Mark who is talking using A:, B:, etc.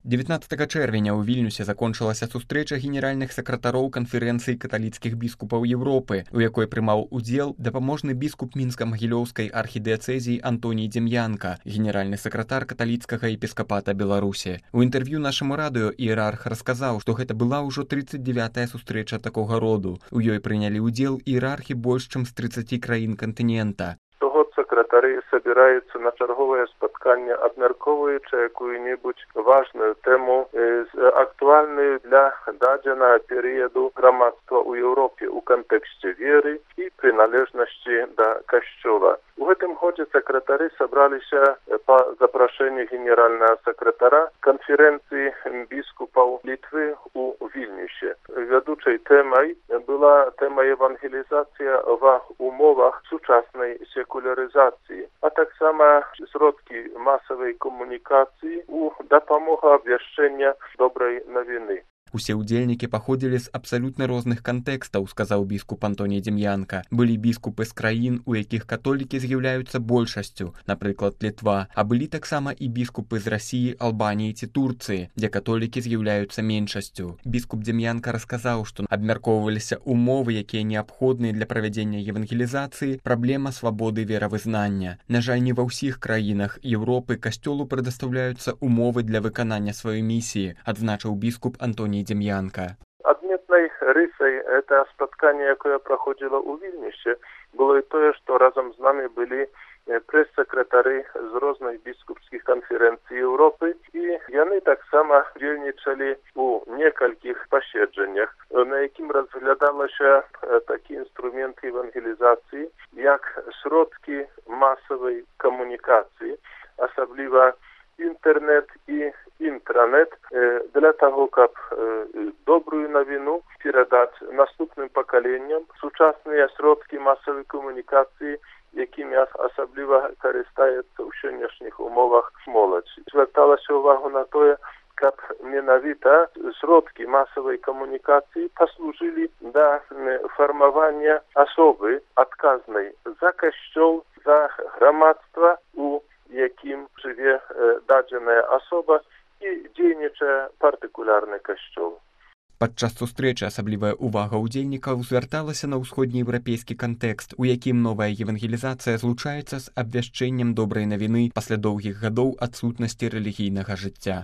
A: 19 чэрвеня ў Вільнюсе закончылася сустрэча генеральных сакратароў канферэнцыі каталіцкіх біскупаў Еўропы, у якой прымаў удзел дапаможны біскуп мінска-магілёўскай архідыяцэзіі Антоній Дзем'янка, генеральны сакратар каталіцкага епіскапата Беларусі. У інтэрв'ю нашаму радыё іерарх расказаў, што гэта была ўжо 39-я сустрэча такога роду. У ёй прынялі ўдзел іерархі больш чым з 30 краін кантынента.
B: Сакратары собираются на чарговое споткання, абмяркоўваючы якую-небудзь важную тему, актуальную для дадзенага перыяду грамадства ў Еўропе ў кантэксце веры і прыналежнасці да касцёла. У гэтым годзе сакратары сабраліся па запрашэнні генеральнага сакратара канферэнцыі біскупаў Літвы ў Вільнюсе. Вядучай тэмай была тэма евангелізацыя ва умовах сучаснай секулярызацыі, а таксама сродкі масавай камунікацыі у дапамога абвяшчэння добрай навіны.
A: Усе ўдзельнікі паходзілі з абсалютна розных кантэкстаў, сказаў біскуп Антоній Дзем'янка. Былі біскупы з краін, у якіх католікі з'яўляюцца большасцю, напрыклад, Літва, а былі таксама і біскупы з Расіі, Албаніі ці Турцыі, дзе католікі з'яўляюцца меншасцю. Біскуп Дзем'янка расказаў, што абмяркоўваліся умовы, якія неабходныя для правядзення евангелізацыі, праблема свабоды веравызнання. На жаль, не ва ўсіх краінах Еўропы касцёлу прадастаўляюцца умовы для выканання сваёй місіі, адзначыў біскуп Антоній Дзем'янка.
B: Адметнай рысай это спатканне, якое праходзіла ў Вільнюсе, было і тое, што разам з намі былі прэс-сакратары з розных біскупскіх канферэнцый Еўропы, і яны таксама удзельнічалі у некалькіх паседжаннях, на якім разглядалася такі інструмент евангелізацыі, як сродкі масавай камунікацыі, асабліва інтэрнет і інтранет, для таго, каб добрую навіну перадаць наступным пакаленням, сучасныя сродкі масавай камунікацыі, якімі асабліва карыстаецца ў сённяшніх умовах моладзь. Звярталася ўвагу на тое, каб менавіта сродкі масавай камунікацыі паслужылі да фармавання асобы адказнай за касцёл, за грамадства, у якім жыве дадзеная асоба і дзейнічае партыкулярны касцёл.
A: Падчас сустрэчы асаблівая ўвага ўдзельнікаў звярталася на ўсходнееўрапейскі кантэкст, у якім новая евангелізацыя злучаецца з абвяшчэннем добрай навіны пасля доўгіх гадоў адсутнасці рэлігійнага жыцця.